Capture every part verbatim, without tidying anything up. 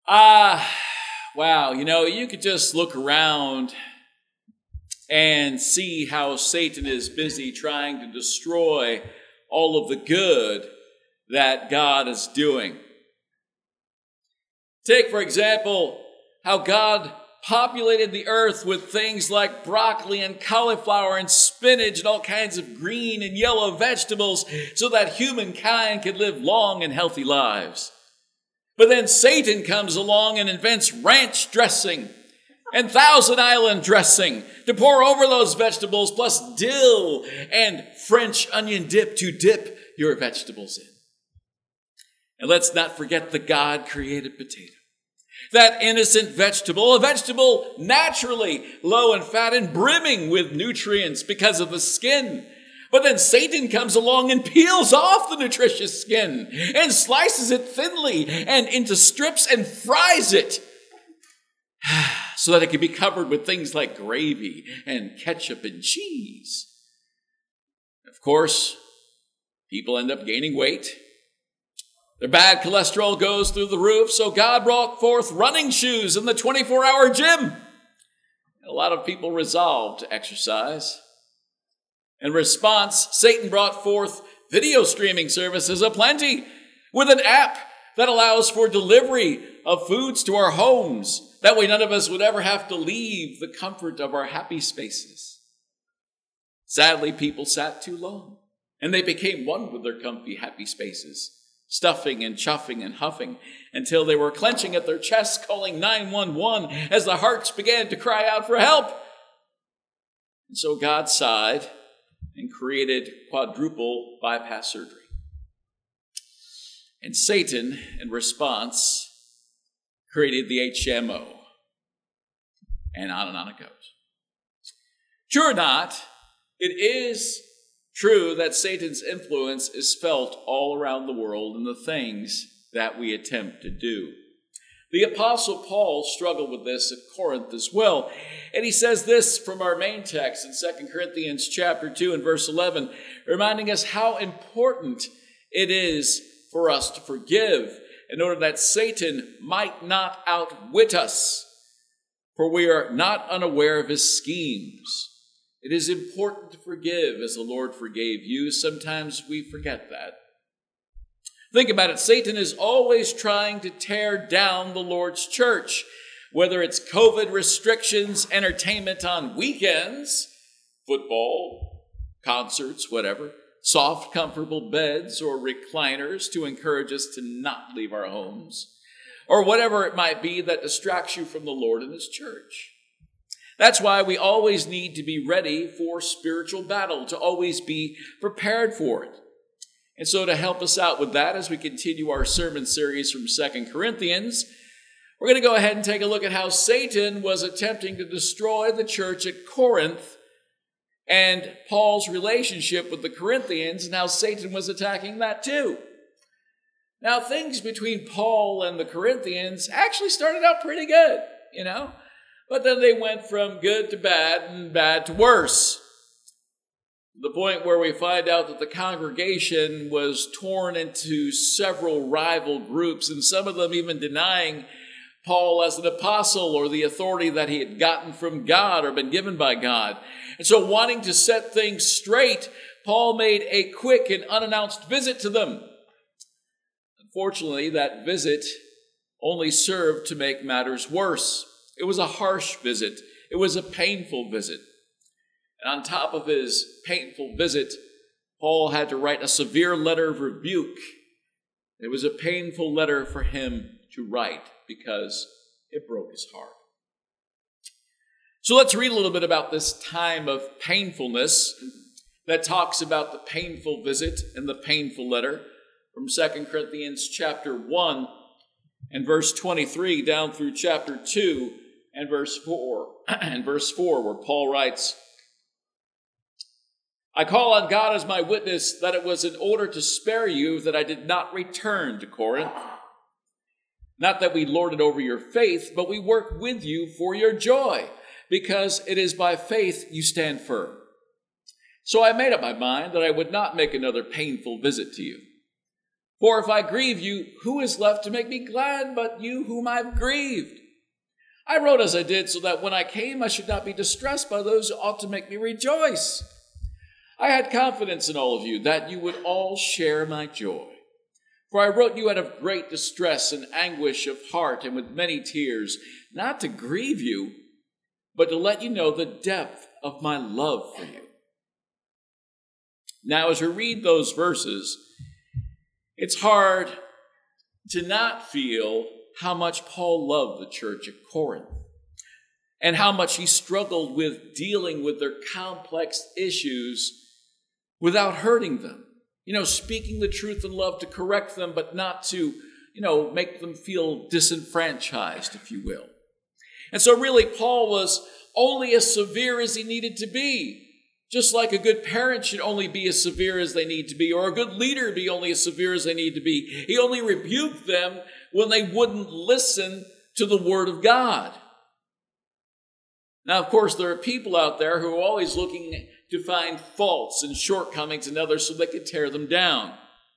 Ah, wow. You know, you could just look around and see how Satan is busy trying to destroy all of the good that God is doing. Take, for example, how God populated the earth with things like broccoli and cauliflower and spinach and all kinds of green and yellow vegetables so that humankind could live long and healthy lives. But then Satan comes along and invents ranch dressing and Thousand Island dressing to pour over those vegetables, plus dill and French onion dip to dip your vegetables in. And let's not forget the God-created potato. That innocent vegetable, a vegetable naturally low in fat and brimming with nutrients because of the skin. But then Satan comes along and peels off the nutritious skin and slices it thinly and into strips and fries it so that it can be covered with things like gravy and ketchup and cheese. Of course, people end up gaining weight. Their bad cholesterol goes through the roof, so God brought forth running shoes in the twenty-four hour gym. A lot of people resolved to exercise. In response, Satan brought forth video streaming services aplenty with an app that allows for delivery of foods to our homes. That way none of us would ever have to leave the comfort of our happy spaces. Sadly, people sat too long, and they became one with their comfy, happy spaces, stuffing and chuffing and huffing until they were clenching at their chests, calling nine one one as the hearts began to cry out for help. And so God sighed and created quadruple bypass surgery. And Satan, in response, created the H M O. And on and on it goes. True or not, it is true that Satan's influence is felt all around the world in the things that we attempt to do. The Apostle Paul struggled with this at Corinth as well. And he says this from our main text in Second Corinthians chapter two and verse eleven, reminding us how important it is for us to forgive in order that Satan might not outwit us, for we are not unaware of his schemes. It is important to forgive as the Lord forgave you. Sometimes we forget that. Think about it. Satan is always trying to tear down the Lord's church, whether it's COVID restrictions, entertainment on weekends, football, concerts, whatever, soft, comfortable beds or recliners to encourage us to not leave our homes, or whatever it might be that distracts you from the Lord and his church. That's why we always need to be ready for spiritual battle, to always be prepared for it. And so to help us out with that, as we continue our sermon series from Second Corinthians, we're going to go ahead and take a look at how Satan was attempting to destroy the church at Corinth and Paul's relationship with the Corinthians and how Satan was attacking that too. Now, things between Paul and the Corinthians actually started out pretty good, you know, but then they went from good to bad and bad to worse. The point where we find out that the congregation was torn into several rival groups, and some of them even denying Paul as an apostle or the authority that he had gotten from God or been given by God. And so, wanting to set things straight, Paul made a quick and unannounced visit to them. Unfortunately, that visit only served to make matters worse. It was a harsh visit. It was a painful visit. And on top of his painful visit, Paul had to write a severe letter of rebuke. It was a painful letter for him to write because it broke his heart. So let's read a little bit about this time of painfulness that talks about the painful visit and the painful letter from Second Corinthians chapter one and verse twenty-three down through chapter two and verse four, and verse four, where Paul writes, I call on God as my witness that it was in order to spare you that I did not return to Corinth. Not that we lord it over your faith, but we work with you for your joy, because it is by faith you stand firm. So I made up my mind that I would not make another painful visit to you. For if I grieve you, who is left to make me glad but you whom I've grieved? I wrote as I did so that when I came I should not be distressed by those who ought to make me rejoice. I had confidence in all of you that you would all share my joy. For I wrote you out of great distress and anguish of heart and with many tears, not to grieve you, but to let you know the depth of my love for you. Now, as we read those verses, it's hard to not feel how much Paul loved the church at Corinth and how much he struggled with dealing with their complex issues without hurting them. You know, speaking the truth in love to correct them, but not to, you know, make them feel disenfranchised, if you will. And so really, Paul was only as severe as he needed to be. Just like a good parent should only be as severe as they need to be, or a good leader be only as severe as they need to be. He only rebuked them when they wouldn't listen to the word of God. Now, of course, there are people out there who are always looking to find faults and shortcomings in others so they could tear them down.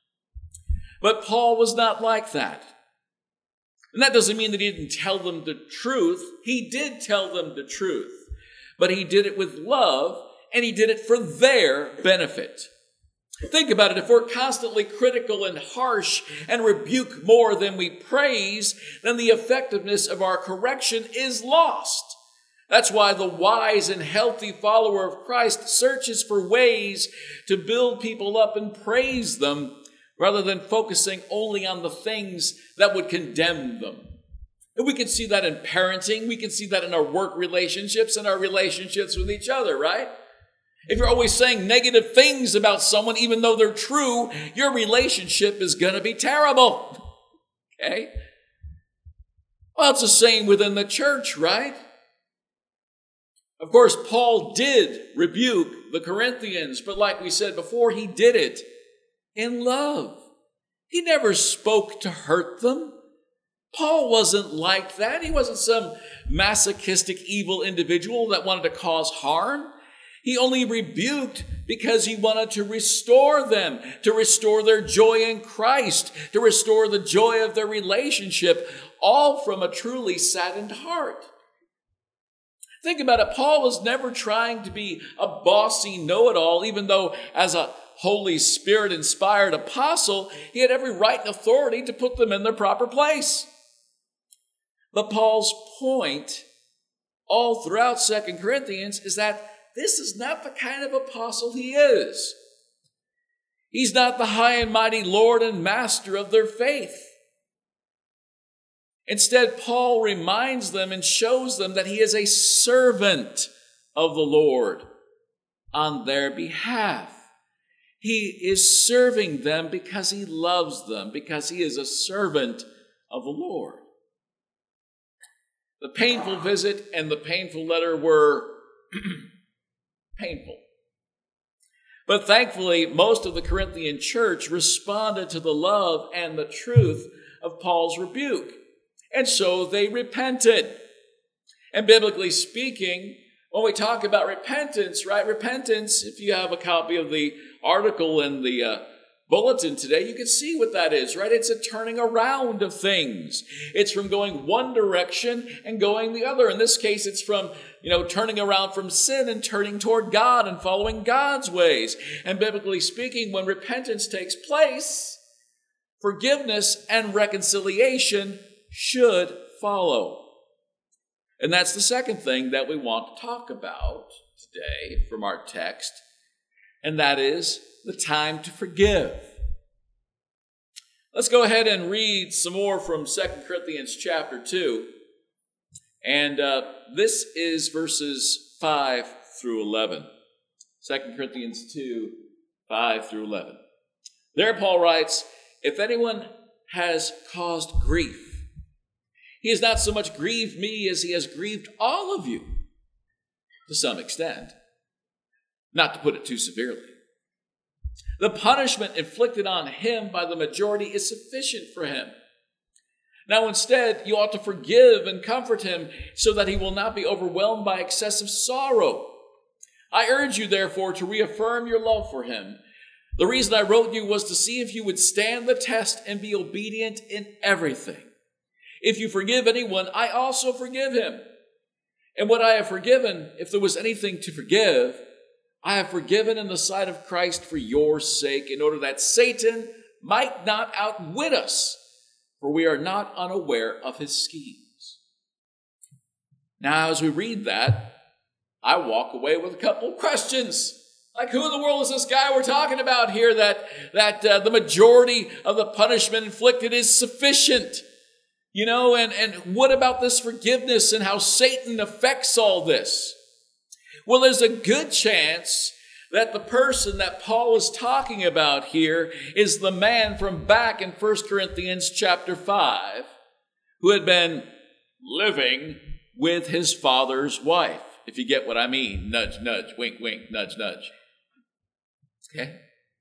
But Paul was not like that. And that doesn't mean that he didn't tell them the truth. He did tell them the truth. But he did it with love, and he did it for their benefit. Think about it. If we're constantly critical and harsh and rebuke more than we praise, then the effectiveness of our correction is lost. That's why the wise and healthy follower of Christ searches for ways to build people up and praise them rather than focusing only on the things that would condemn them. And we can see that in parenting. We can see that in our work relationships and our relationships with each other, right? If you're always saying negative things about someone, even though they're true, your relationship is going to be terrible. Okay? Well, it's the same within the church, right? Of course, Paul did rebuke the Corinthians, but like we said before, he did it in love. He never spoke to hurt them. Paul wasn't like that. He wasn't some masochistic, evil individual that wanted to cause harm. He only rebuked because he wanted to restore them, to restore their joy in Christ, to restore the joy of their relationship, all from a truly saddened heart. Think about it. Paul was never trying to be a bossy know-it-all, even though as a Holy Spirit-inspired apostle, he had every right and authority to put them in their proper place. But Paul's point all throughout Second Corinthians is that this is not the kind of apostle he is. He's not the high and mighty Lord and Master of their faith. Instead, Paul reminds them and shows them that he is a servant of the Lord on their behalf. He is serving them because he loves them, because he is a servant of the Lord. The painful visit and the painful letter were painful. But thankfully, most of the Corinthian church responded to the love and the truth of Paul's rebuke. And so they repented. And biblically speaking, when we talk about repentance, right? Repentance, if you have a copy of the article in the uh, bulletin today, you can see what that is, right? It's a turning around of things. It's from going one direction and going the other. In this case, it's from, you know, turning around from sin and turning toward God and following God's ways. And biblically speaking, when repentance takes place, forgiveness and reconciliation should follow. And that's the second thing that we want to talk about today from our text, and that is the time to forgive. Let's go ahead and read some more from Second Corinthians chapter two. And uh, this is verses five through eleven. Second Corinthians two, five through eleven. There Paul writes, if anyone has caused grief, he has not so much grieved me as he has grieved all of you, to some extent, not to put it too severely. The punishment inflicted on him by the majority is sufficient for him. Now instead, you ought to forgive and comfort him so that he will not be overwhelmed by excessive sorrow. I urge you, therefore, to reaffirm your love for him, The reason I wrote you was to see if you would stand the test and be obedient in everything. If you forgive anyone, I also forgive him. And what I have forgiven, if there was anything to forgive, I have forgiven in the sight of Christ for your sake, in order that Satan might not outwit us, for we are not unaware of his schemes. Now, as we read that, I walk away with a couple of questions. Like, who in the world is this guy we're talking about here that, that uh, the majority of the punishment inflicted is sufficient? You know, and, and what about this forgiveness and how Satan affects all this? Well, there's a good chance that the person that Paul is talking about here is the man from back in First Corinthians chapter five, who had been living with his father's wife. If you get what I mean, nudge, nudge, wink, wink, nudge, nudge. Okay?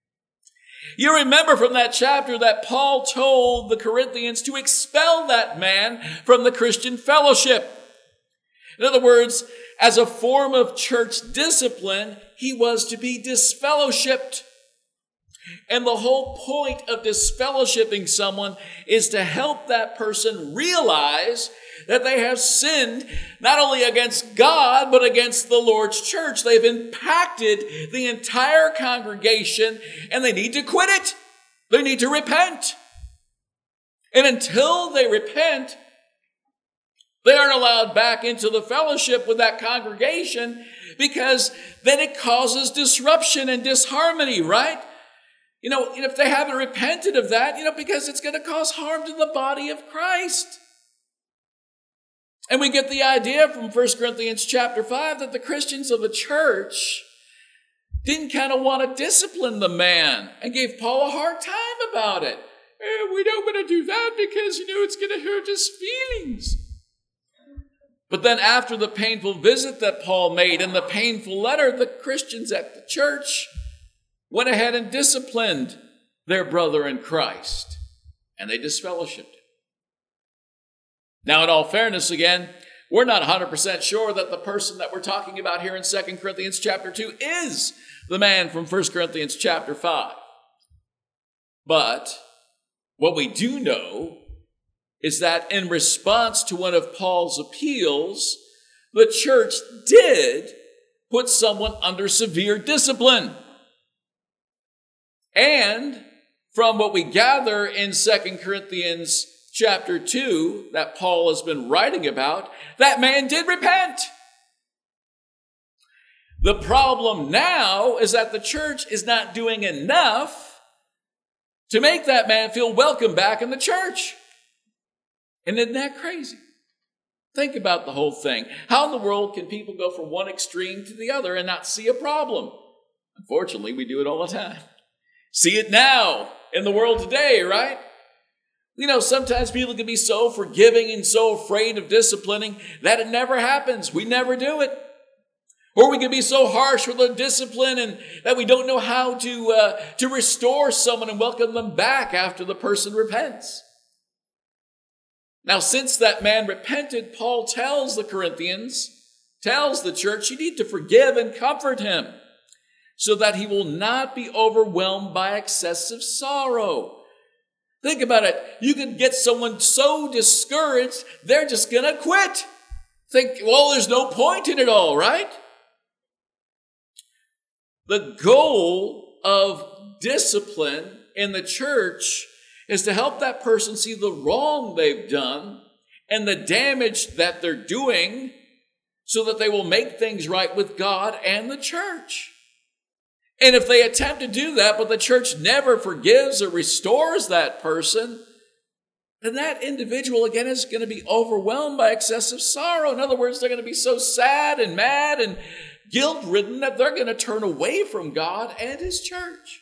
You remember from that chapter that Paul told the Corinthians to expel that man from the Christian fellowship. In other words, as a form of church discipline, he was to be disfellowshipped. And the whole point of disfellowshipping someone is to help that person realize that they have sinned not only against God, but against the Lord's church. They've impacted the entire congregation, and they need to quit it. They need to repent. And until they repent, they aren't allowed back into the fellowship with that congregation, because then it causes disruption and disharmony, right? You know, if they haven't repented of that, you know, because it's going to cause harm to the body of Christ. And we get the idea from First Corinthians chapter five that the Christians of the church didn't kind of want to discipline the man and gave Paul a hard time about it. Eh, we don't want to do that because, you know, it's going to hurt his feelings. But then after the painful visit that Paul made and the painful letter, the Christians at the church went ahead and disciplined their brother in Christ, and they disfellowshipped him. Now, in all fairness, again, we're not one hundred percent sure that the person that we're talking about here in Second Corinthians chapter two is the man from First Corinthians chapter five. But what we do know is that in response to one of Paul's appeals, the church did put someone under severe discipline. And from what we gather in Second Corinthians chapter two that Paul has been writing about, that man did repent. The problem now is that the church is not doing enough to make that man feel welcome back in the church. And isn't that crazy? Think about the whole thing. How in the world can people go from one extreme to the other and not see a problem? Unfortunately, we do it all the time. See it now in the world today, right? You know, sometimes people can be so forgiving and so afraid of disciplining that it never happens. We never do it. Or we can be so harsh with the discipline and that we don't know how to, uh, to restore someone and welcome them back after the person repents. Now, since that man repented, Paul tells the Corinthians, tells the church, you need to forgive and comfort him so that he will not be overwhelmed by excessive sorrow. Think about it. You can get someone so discouraged, they're just going to quit. Think, well, there's no point in it all, right? The goal of discipline in the church is to help that person see the wrong they've done and the damage that they're doing so that they will make things right with God and the church. And if they attempt to do that, but the church never forgives or restores that person, then that individual, again, is going to be overwhelmed by excessive sorrow. In other words, they're going to be so sad and mad and guilt-ridden that they're going to turn away from God and His church.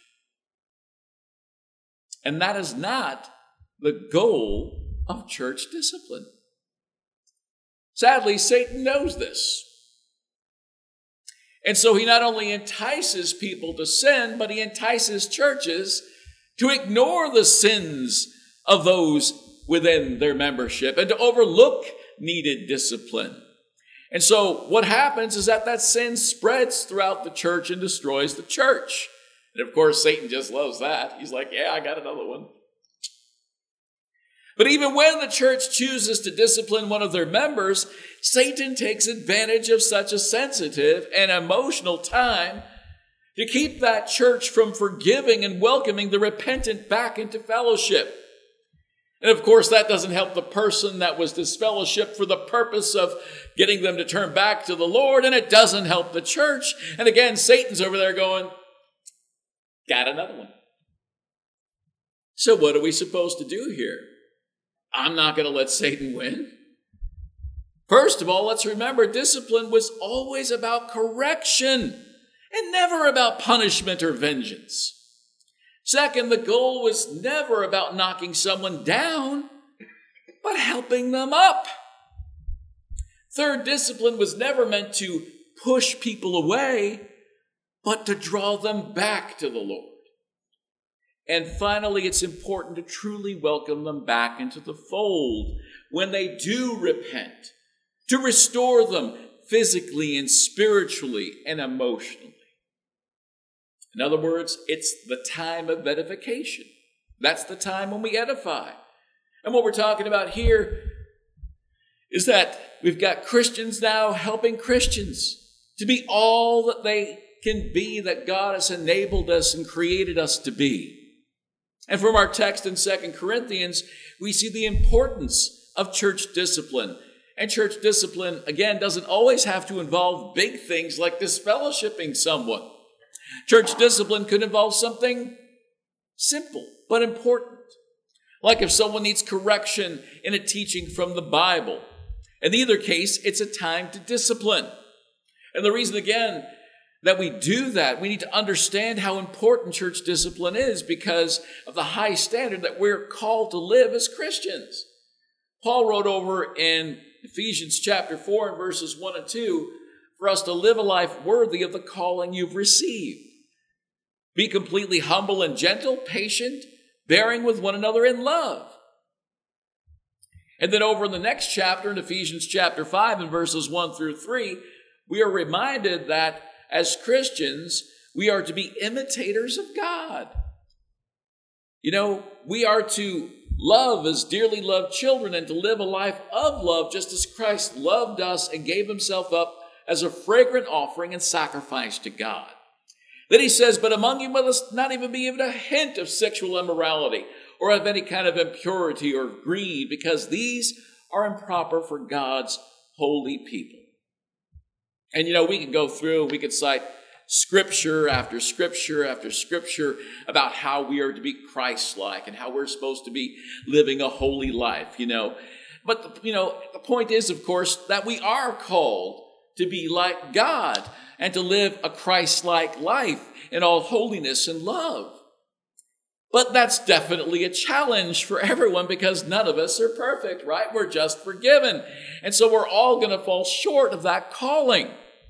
And that is not the goal of church discipline. Sadly, Satan knows this. And so he not only entices people to sin, but he entices churches to ignore the sins of those within their membership and to overlook needed discipline. And so what happens is that that sin spreads throughout the church and destroys the church. And of course, Satan just loves that. He's like, yeah, I got another one. But even when the church chooses to discipline one of their members, Satan takes advantage of such a sensitive and emotional time to keep that church from forgiving and welcoming the repentant back into fellowship. And of course, that doesn't help the person that was disfellowshipped for the purpose of getting them to turn back to the Lord, and it doesn't help the church. And again, Satan's over there going, got another one. So what are we supposed to do here? I'm not going to let Satan win. First of all, let's remember discipline was always about correction and never about punishment or vengeance. Second, the goal was never about knocking someone down, but helping them up. Third, discipline was never meant to push people away, but to draw them back to the Lord. And finally, it's important to truly welcome them back into the fold when they do repent, to restore them physically and spiritually and emotionally. In other words, it's the time of edification. That's the time when we edify. And what we're talking about here is that we've got Christians now helping Christians to be all that they can be, that God has enabled us and created us to be. And from our text in Second Corinthians, we see the importance of church discipline. And church discipline, again, doesn't always have to involve big things like disfellowshipping someone. Church discipline could involve something simple but important. Like if someone needs correction in a teaching from the Bible. In either case, it's a time to discipline. And the reason, again, that we do that, we need to understand how important church discipline is because of the high standard that we're called to live as Christians. Paul wrote over in Ephesians chapter four and verses one and two, for us to live a life worthy of the calling you've received. Be completely humble and gentle, patient, bearing with one another in love. And then over in the next chapter, in Ephesians chapter five and verses one through three, we are reminded that as Christians, we are to be imitators of God. You know, we are to love as dearly loved children and to live a life of love just as Christ loved us and gave himself up as a fragrant offering and sacrifice to God. Then he says, but among you must not even be even a hint of sexual immorality or of any kind of impurity or greed, because these are improper for God's holy people. And you know, we can go through, we could cite scripture after scripture after scripture about how we are to be Christ-like and how we're supposed to be living a holy life, you know. But, you know, the point is, of course, that we are called to be like God and to live a Christ-like life in all holiness and love. But that's definitely a challenge for everyone because none of us are perfect, right? We're just forgiven. And so we're all going to fall short of that calling.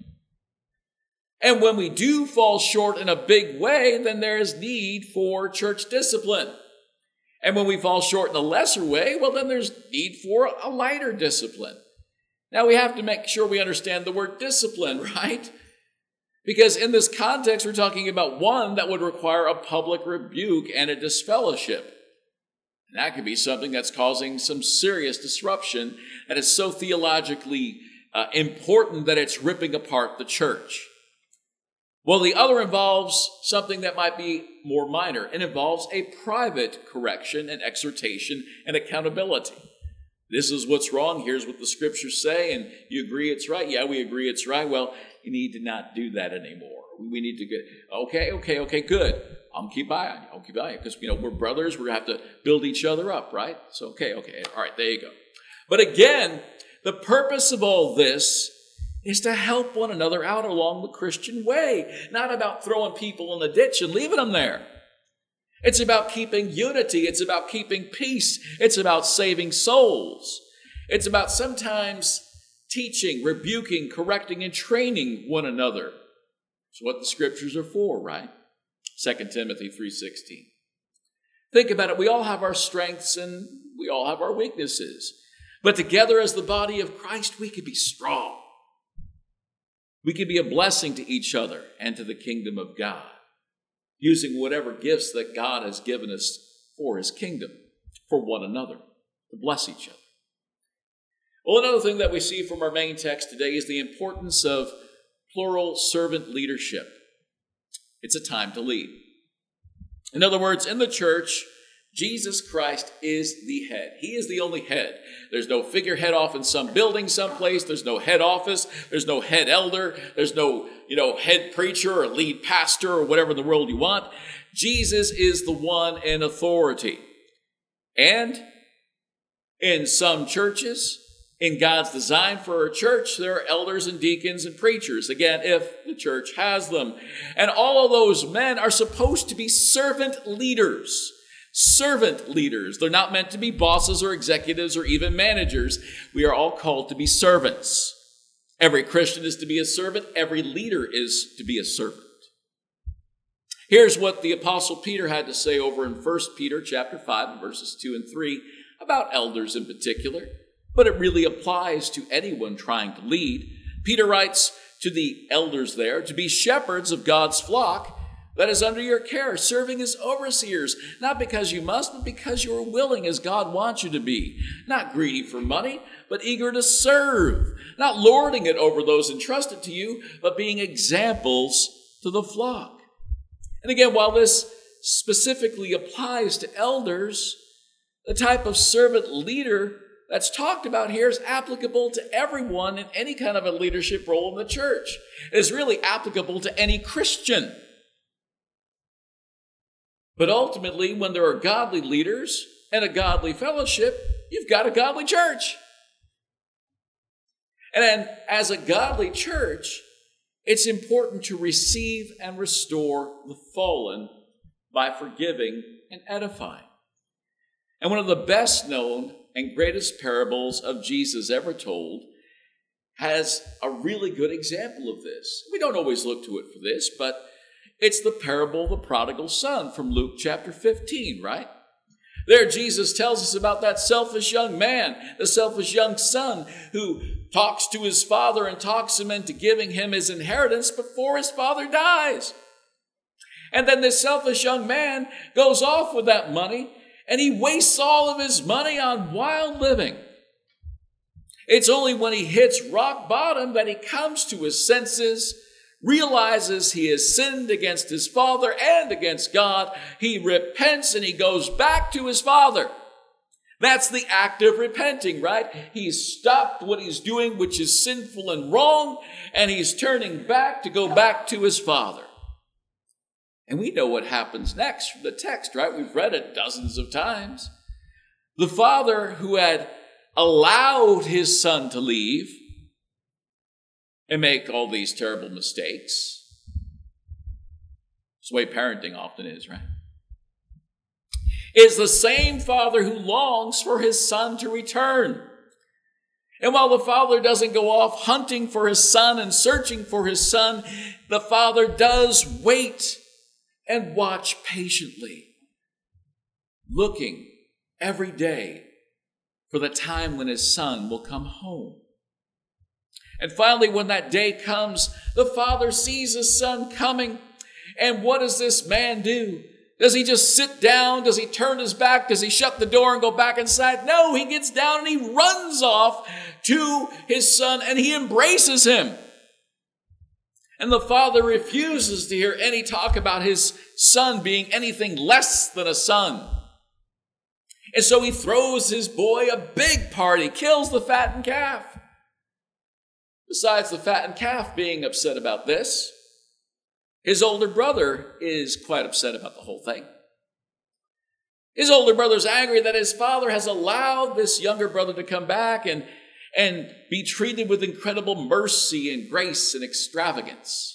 And when we do fall short in a big way, then there is need for church discipline. And when we fall short in a lesser way, well, then there's need for a lighter discipline. Now, we have to make sure we understand the word discipline, right? Because in this context, we're talking about one that would require a public rebuke and a disfellowship. And that could be something that's causing some serious disruption that is so theologically uh, important that it's ripping apart the church. Well, the other involves something that might be more minor. It involves a private correction and exhortation and accountability. This is what's wrong. Here's what the scriptures say. And you agree it's right? Yeah, we agree it's right. Well, you need to not do that anymore. We need to get, okay, okay, okay, good. I'll keep eye on you. I'll keep eye on you. Because, you know, we're brothers. We're going to have to build each other up, right? So, okay, okay. All right, there you go. But again, the purpose of all this is to help one another out along the Christian way. Not about throwing people in the ditch and leaving them there. It's about keeping unity. It's about keeping peace. It's about saving souls. It's about sometimes teaching, rebuking, correcting, and training one another. It's what the scriptures are for, right? Second Timothy three sixteen. Think about it. We all have our strengths and we all have our weaknesses. But together as the body of Christ, we can be strong. We can be a blessing to each other and to the kingdom of God. using whatever gifts that God has given us for his kingdom, for one another, to bless each other. Well, another thing that we see from our main text today is the importance of plural servant leadership. It's a time to lead. In other words, in the church, Jesus Christ is the head. He is the only head. There's no figurehead off in some building someplace. There's no head office. There's no head elder. There's no, you know, head preacher or lead pastor or whatever in the world you want. Jesus is the one in authority. And in some churches, in God's design for a church, there are elders and deacons and preachers, again, if the church has them. And all of those men are supposed to be servant leaders. Servant leaders. They're not meant to be bosses or executives or even managers. We are all called to be servants. Every Christian is to be a servant. Every leader is to be a servant. Here's what the Apostle Peter had to say over in First Peter chapter five, verses two and three, about elders in particular. But it really applies to anyone trying to lead. Peter writes to the elders there to be shepherds of God's flock that is under your care, serving as overseers, not because you must, but because you are willing as God wants you to be. Not greedy for money, but eager to serve. Not lording it over those entrusted to you, but being examples to the flock. And again, while this specifically applies to elders, the type of servant leader that's talked about here is applicable to everyone in any kind of a leadership role in the church. It is really applicable to any Christian. But ultimately, when there are godly leaders and a godly fellowship, you've got a godly church. And then, as a godly church, it's important to receive and restore the fallen by forgiving and edifying. And one of the best known and greatest parables of Jesus ever told has a really good example of this. We don't always look to it for this, but it's the parable of the prodigal son from Luke chapter fifteen, right? There Jesus tells us about that selfish young man, the selfish young son who talks to his father and talks him into giving him his inheritance before his father dies. And then this selfish young man goes off with that money and he wastes all of his money on wild living. It's only when he hits rock bottom that he comes to his senses, realizes he has sinned against his father and against God. He repents and he goes back to his father. That's the act of repenting, right? He's stopped what he's doing, which is sinful and wrong, and he's turning back to go back to his father. And we know what happens next from the text, right? We've read it dozens of times. The father who had allowed his son to leave and make all these terrible mistakes. It's the way parenting often is, right? Is the same father who longs for his son to return. And while the father doesn't go off hunting for his son and searching for his son, the father does wait and watch patiently, looking every day for the time when his son will come home. And finally, when that day comes, the father sees his son coming. And what does this man do? Does he just sit down? Does he turn his back? Does he shut the door and go back inside? No, he gets down and he runs off to his son and he embraces him. And the father refuses to hear any talk about his son being anything less than a son. And so he throws his boy a big party, kills the fattened calf. Besides the fattened calf being upset about this, his older brother is quite upset about the whole thing. His older brother's angry that his father has allowed this younger brother to come back and, and be treated with incredible mercy and grace and extravagance.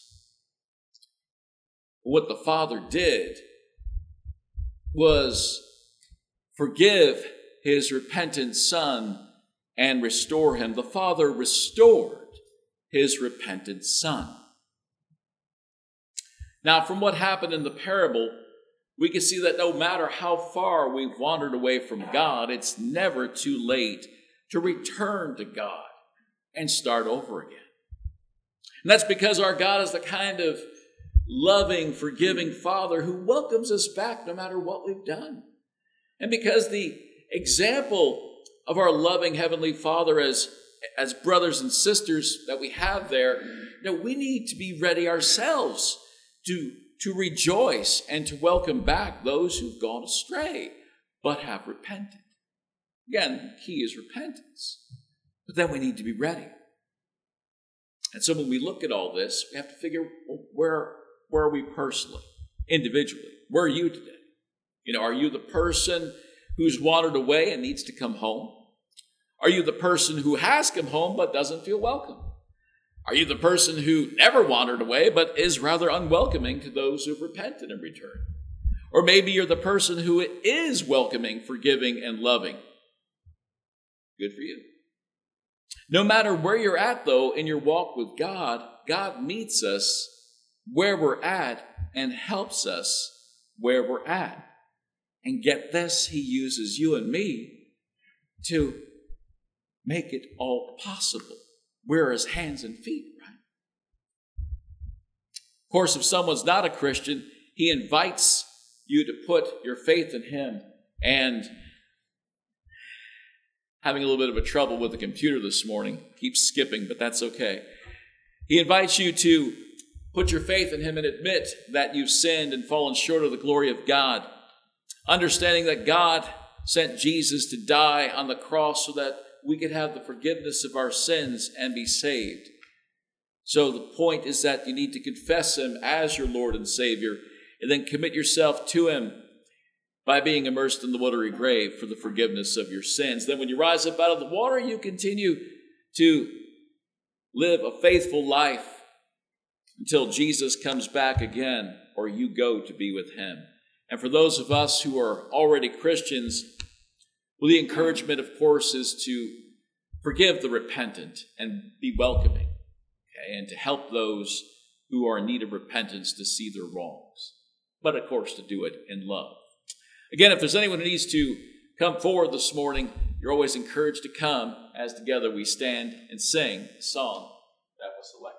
What the father did was forgive his repentant son and restore him. The father restored his repentant son. Now, from what happened in the parable, we can see that no matter how far we've wandered away from God, it's never too late to return to God and start over again. And that's because our God is the kind of loving, forgiving Father who welcomes us back no matter what we've done. And because the example of our loving Heavenly Father as, as brothers and sisters that we have there, you know, we need to be ready ourselves to, to rejoice and to welcome back those who've gone astray but have repented. Again, the key is repentance. But then we need to be ready. And so when we look at all this, we have to figure, well, where, where are we personally, individually? Where are you today? You know, are you the person who's wandered away and needs to come home? Are you the person who has come home but doesn't feel welcome? Are you the person who never wandered away but is rather unwelcoming to those who've repented and returned? Or maybe you're the person who is welcoming, forgiving, and loving. Good for you. No matter where you're at, though, in your walk with God, God meets us where we're at and helps us where we're at. And get this, he uses you and me to make it all possible. We're his hands and feet, right? Of course, if someone's not a Christian, he invites you to put your faith in him. And having a little bit of a trouble with the computer this morning, keeps skipping, but that's okay. He invites you to put your faith in him and admit that you've sinned and fallen short of the glory of God. Understanding that God sent Jesus to die on the cross so that we could have the forgiveness of our sins and be saved. So the point is that you need to confess him as your Lord and Savior and then commit yourself to him by being immersed in the watery grave for the forgiveness of your sins. Then when you rise up out of the water, you continue to live a faithful life until Jesus comes back again or you go to be with him. And for those of us who are already Christians, well, the encouragement, of course, is to forgive the repentant and be welcoming, okay, and to help those who are in need of repentance to see their wrongs. But, of course, to do it in love. Again, if there's anyone who needs to come forward this morning, you're always encouraged to come as together we stand and sing the song that was selected.